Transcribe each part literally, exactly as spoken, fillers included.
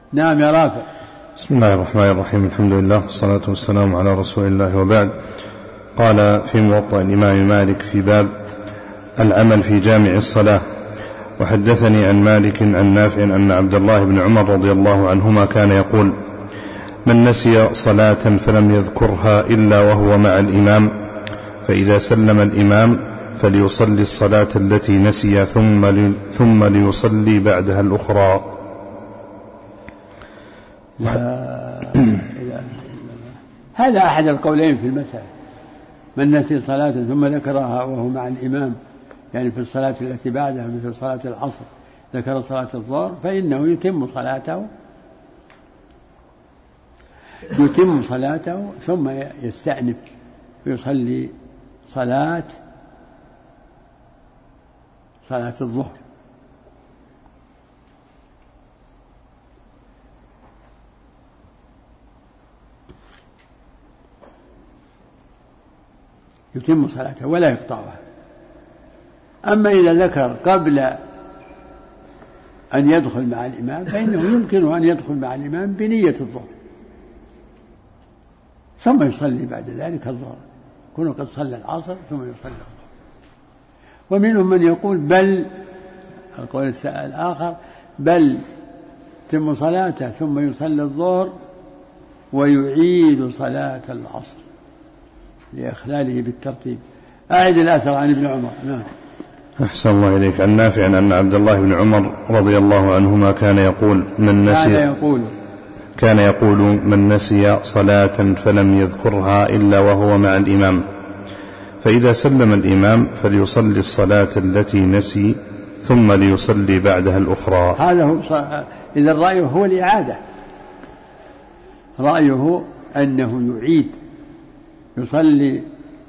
نعم يا رافع. بسم الله الرحمن الرحيم. الحمد لله والصلاة والسلام على رسول الله، وبعد. قال في موطأ الإمام مالك في باب العمل في جامع الصلاة: وحدثني عن مالك عن نافع أن عبد الله بن عمر رضي الله عنهما كان يقول: من نسي صلاة فلم يذكرها إلا وهو مع الإمام فإذا سلم الإمام فليصلي الصلاة التي نسي ثم, ثم ليصلي بعدها الأخرى. لا لا. هذا أحد القولين في المسألة: من نسي صلاة ثم ذكرها وهو مع الإمام، يعني في الصلاة التي بعدها مثل صلاة العصر ذكر صلاة الظهر فإنه يتم صلاته يتم صلاته ثم يستأنف ويصلي صلاة صلاة الظهر. يتم صلاته ولا يقطعها. أما إذا ذكر قبل أن يدخل مع الإمام فإنه يمكن أن يدخل مع الإمام بنية الظهر ثم يصلي بعد ذلك الظهر، يكون قد صلى العصر ثم يصلي الظهر. ومنهم من يقول بل القول الآخر بل يتم صلاته ثم يصلي الظهر ويعيد صلاة العصر لإخلاله بالترتيب. أعد الأثر عن ابن عمر. نعم. أحسن الله إليك. عن نافع أن عبد الله بن عمر رضي الله عنهما كان يقول: من نسي كان يقول كان يقول من نسي صلاة فلم يذكرها إلا وهو مع الإمام فإذا سلم الإمام فليصلي الصلاة التي نسي ثم ليصلي بعدها الأخرى. هذا هو. إذا رأيه هو الإعادة، رأيه أنه يعيد، يصلي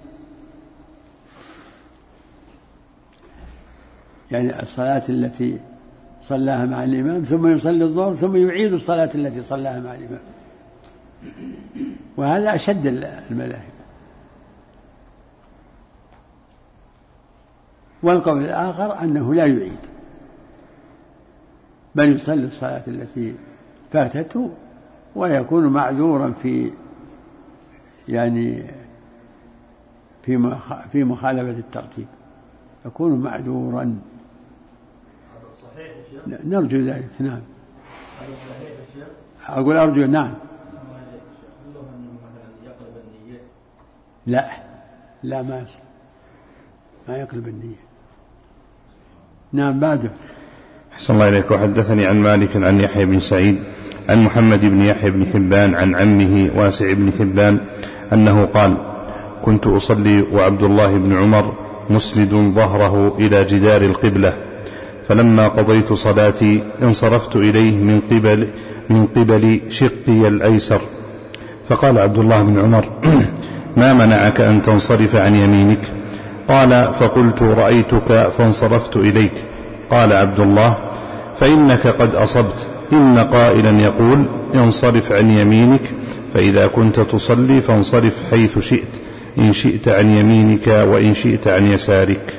يعني الصلاة التي صلاها مع الإمام ثم يصلي الظهر ثم يعيد الصلاة التي صلاها مع الإمام، وهذا أشد المذاهب. والقول الآخر أنه لا يعيد بل يصلي الصلاة التي فاتته ويكون معذورا في يعني في مخالفة الترتيب، يكون معذورا. نرجو ذلك. نعم. أقول أرجو. نعم. لا لا ما ما يقلب النية. نعم. بعده. أحسن الله إليك. وحدثني عن مالك عن يحيى بن سعيد عن محمد بن يحيى بن حبان عن عمه واسع بن حبان أنه قال: كنت أصلي وعبد الله بن عمر مسند ظهره إلى جدار القبلة، فلما قضيت صلاتي انصرفت إليه من قبل من قبل شقي الأيسر، فقال عبد الله بن عمر: ما منعك أن تنصرف عن يمينك؟ قال: فقلت: رأيتك فانصرفت إليك. قال عبد الله: فإنك قد أصبت، إن قائلا يقول: انصرف عن يمينك، فإذا كنت تصلي فانصرف حيث شئت، إن شئت عن يمينك وإن شئت عن يسارك.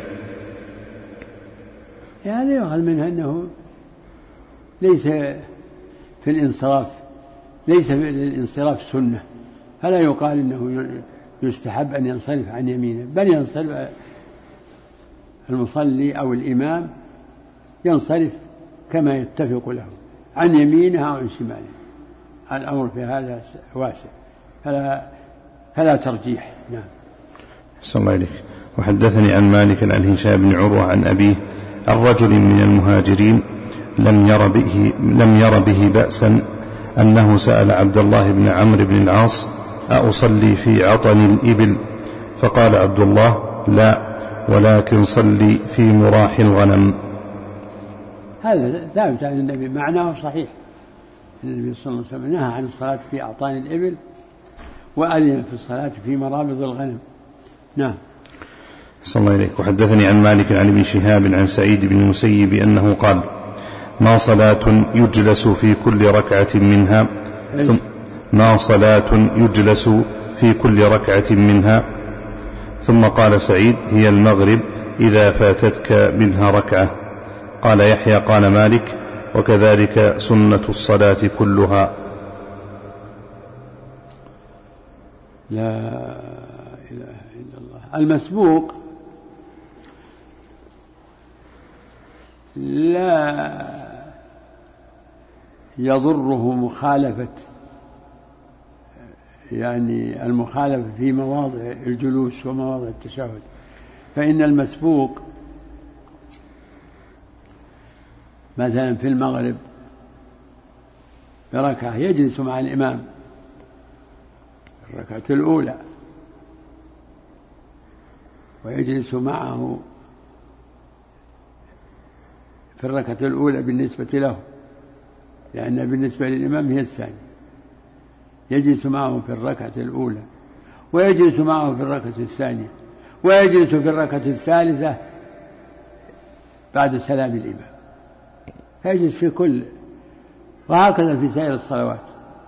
يعني يؤخذ منها أنه ليس في الانصراف ليس في الانصراف سنة، فلا يقال أنه يستحب أن ينصرف عن يمينه، بل ينصرف المصلي أو الإمام ينصرف كما يتفق له عن يمينه أو عن شماله. الأمر في هذا واسع، فلا, فلا ترجيح. نعم. أحسن الله إليك. وحدثني عن مالك عن هشام بن عروة عن أبيه عن رجل من المهاجرين لم ير به, لم ير به بأسا أنه سأل عبد الله بن عمرو بن العاص: أصلي في عطن الإبل؟ فقال عبد الله: لا، ولكن صلي في مراح الغنم. هذا ثابت عن النبي، معناه صحيح. النبي صلى الله عليه وسلم نهى عن الصلاة في أعطان الإبل وأذن في الصلاة في مرابض الغنم. نعم. صلى الله عليك. وحدثني عن مالك عن ابن شهاب عن سعيد بن المسيب أنه قال: ما صلاة يجلس في كل ركعة منها ثم ما صلاة يجلس في كل ركعة منها ثم قال سعيد: هي المغرب إذا فاتتك منها ركعة. قال يحيى: قال مالك: وكذلك سنة الصلاة كلها. لا إله إلا الله. المسبوق لا يضره مخالفة، يعني المخالفة في مواضع الجلوس ومواضع التشهد، فإن المسبوق مثلا في المغرب بركعة يجلس مع الإمام الركعة الأولى ويجلس معه في الركعة الأولى بالنسبة له، لأن بالنسبة للإمام هي الثانية، يجلس معه في الركعة الأولى ويجلس معه في الركعة الثانية ويجلس في الركعة الثالثة بعد سلام الإمام، يجلس في كل، وهكذا في سائر الصلوات.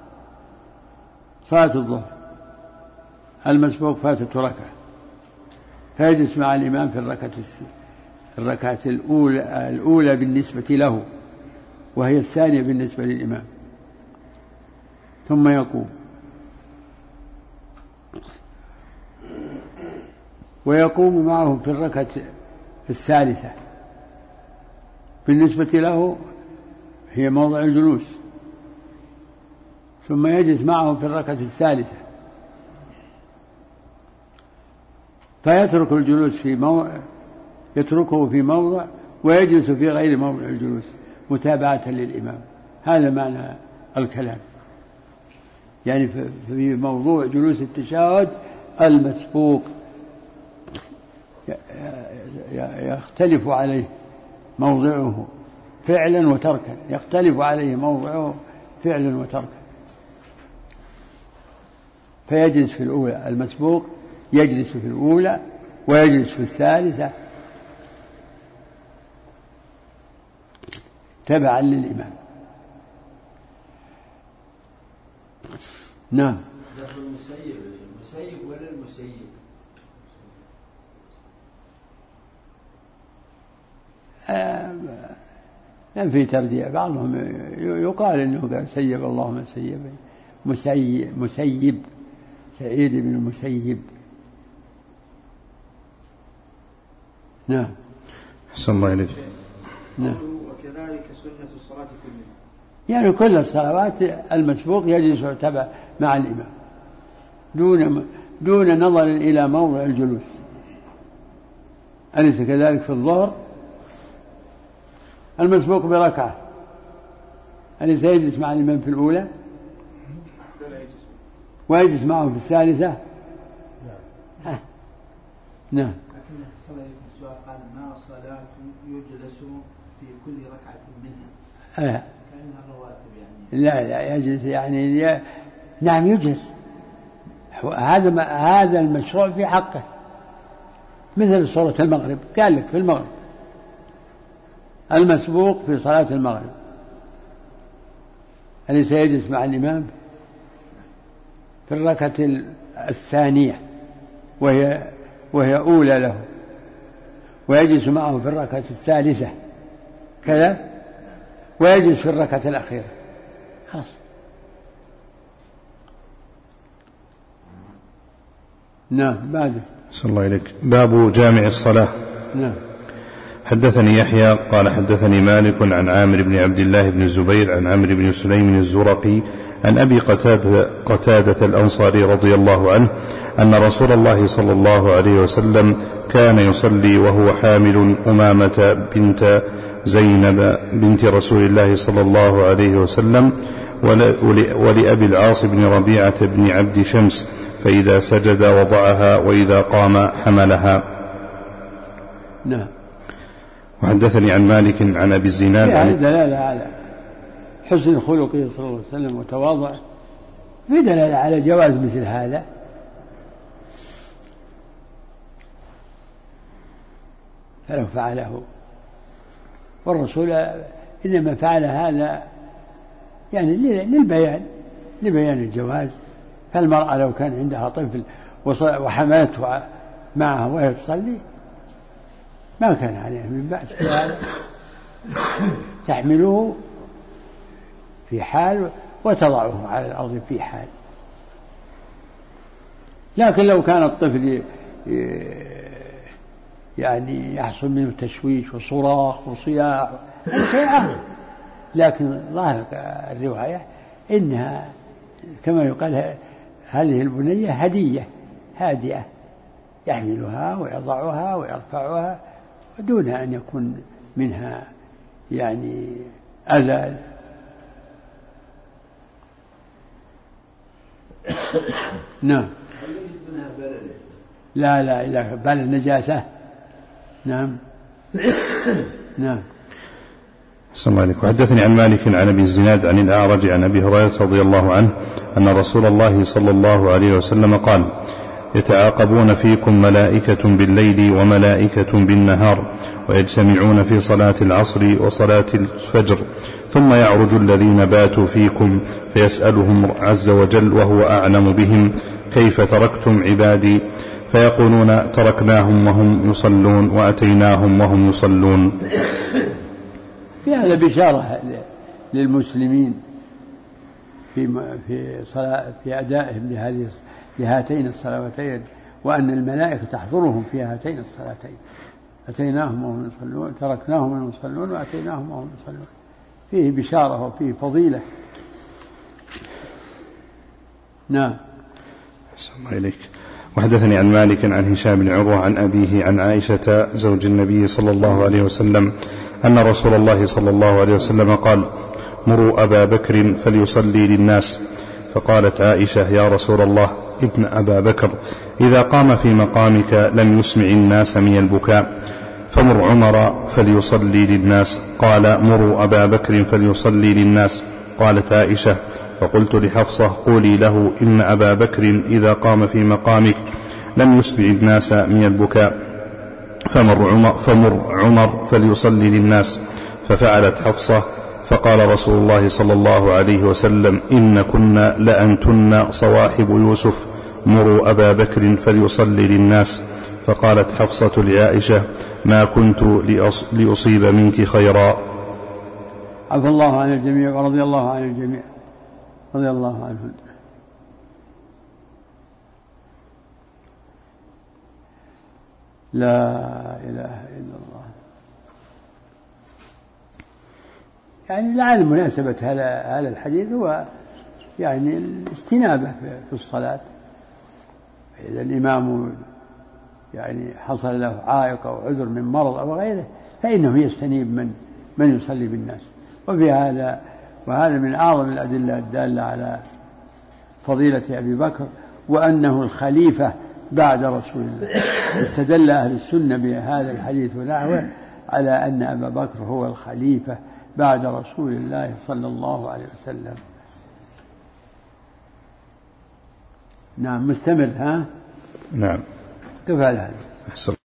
صلاة الظهر المسبوق فاتته ركعة فيجلس مع الإمام في الركعة الركعة الأولى الأولى بالنسبة له وهي الثانية بالنسبة للإمام، ثم يقوم ويقوم معه في الركعة الثالثة بالنسبة له هي موضع الجلوس، ثم يجلس معه في الركعة الثالثة فيترك الجلوس في موضع يتركه في موضع ويجلس في غير موضع الجلوس متابعة للإمام. هذا معنى الكلام، يعني في موضوع جلوس التشهد المسبوق يختلف عليه موضعه فعلا وتركا، يختلف عليه موضعه فعلا وتركا، فيجلس في الأولى، المسبوق يجلس في الأولى ويجلس في الثالثة تبعا للإمام. نعم. المسيب المسيب ولا المسيب؟ آه في ترجيع، بعضهم يقال إنه قال سيب اللهم سيب مسيب, مسيب سعيد بن المسيب. نعم. أحسن الله إليك. نعم. وكذلك سنة الصلاة كلها، يعني كل الصلوات المسبوق يجلس ويتبع مع الإمام دون دون نظر إلى موضع الجلوس. أليس كذلك في الظهر؟ المسبوق بركعة أليس يجلس مع الإمام في الأولى ويجلس معه في الثالثة؟ نعم. نعم. لكن صلى السؤال قال ما صلاة يجلس في كل ركعة منها؟ آه. كأنها الرواتب يعني. لا لا يجلس يعني ي... نعم يجلس، هذا هذا المشروع في حقه، مثل صلاة المغرب قال لك في المغرب المسبوق في صلاة المغرب أليس يجلس مع الإمام في الركعة الثانية وهي وهي أولى له ويجلس معه في الركعة الثالثة كذا ويجلس في الركعة الأخيرة خلاص. نعم. بعد صلى الله إليك. باب جامع الصلاة. نعم. حدثني يحيى قال حدثني مالك عن عامر بن عبد الله بن الزبير عن عمرو بن سليم الزرقي عن أبي قتادة, قتادة الأنصاري رضي الله عنه أن رسول الله صلى الله عليه وسلم كان يصلي وهو حامل أمامة بنت زينب بنت رسول الله صلى الله عليه وسلم ولأبي العاص بن ربيعة بن عبد شمس، فإذا سجد وضعها وإذا قام حملها. نعم. وحدثني عن مالك عن أبي الزناد يعني دلالة على حسن خلقه صلى الله عليه وسلم وتواضعه، في دلالة على جواز مثل هذا، فلو فعله، والرسول إنما فعل هذا يعني للبيان لبيان الجواز. فالمرأة لو كان عندها طفل وحملته معه وهي تصلي ما كان عليها من بأس تحمله في حال وتضعه على الأرض في حال. لكن لو كان الطفل يعني يحصل منه تشويش وصراخ وصياح شيء، لكن ظاهر الرواية إنها كما يقال هذه البنية هدية هادئة يحملها ويضعها ويرفعها دون أن يكون منها يعني أذى. نعم. لا لا إذا بال النجاسة. نعم. نعم. السلام عليكم. وحدثني عن مالك عن أبي الزناد عن الأعرج عن أبي هريرة رضي الله عنه أن رسول الله صلى الله عليه وسلم قال: يتعاقبون فيكم ملائكة بالليل وملائكة بالنهار ويجتمعون في صلاة العصر وصلاة الفجر، ثم يعرج الذين باتوا فيكم فيسألهم عز وجل وهو أعلم بهم: كيف تركتم عبادي؟ فيقولون: تركناهم وهم يصلون وأتيناهم وهم يصلون. في هذا بشارة للمسلمين في في صلاة في أدائهم لهذه لهاتين الصلواتين، وأن الملائكة تحضرهم في هاتين الصلاتين: أتيناهم وهم يصلون، تركناهم وهم يصلون، وأتيناهم وهم يصلون. فيه بشارة وفيه فضيلة. نعم. السلام عليك. وحدثني عن مالك عن هشام بن عروة عن أبيه عن عائشة زوج النبي صلى الله عليه وسلم أن رسول الله صلى الله عليه وسلم قال: مروا أبا بكر فليصلي للناس. فقالت عائشة: يا رسول الله، ابن أبا بكر إذا قام في مقامك لم يسمع الناس من البكاء، فمر عمر فليصلي للناس. قال: مروا أبا بكر فليصلي للناس. قالت عائشة: فقلت لحفصة: قولي له إن أبا بكر إذا قام في مقامك لم يسمع الناس من البكاء، فمر عمر, فمر عمر فليصلي للناس. ففعلت حفصة. فقال رسول الله صلى الله عليه وسلم: إن كنا لأنتن صواحب يوسف، مروا أبا بكر فليصلي للناس. فقالت حفصة لعائشة: ما كنت لأصيب منك خيرا. عفى الله عن الجميع ورضي الله عن الجميع رضي الله عنهم. لا إله إلا الله. يعني لعل مناسبة هذا هذا الحديث هو يعني الاستنابة في الصلاة. إذا الإمام يعني حصل له عائق أو عذر من مرض أو غيره فإنه يستنيب من من يصلي بالناس. وفي هذا وهذا من أعظم الأدلة الدالة على فضيلة أبي بكر وأنه الخليفة بعد رسول الله. استدل أهل السنة بهذا الحديث ونحوه على أن أبا بكر هو الخليفة بعد رسول الله صلى الله عليه وسلم. نعم. مستمر. ها؟ نعم. كيف هذا؟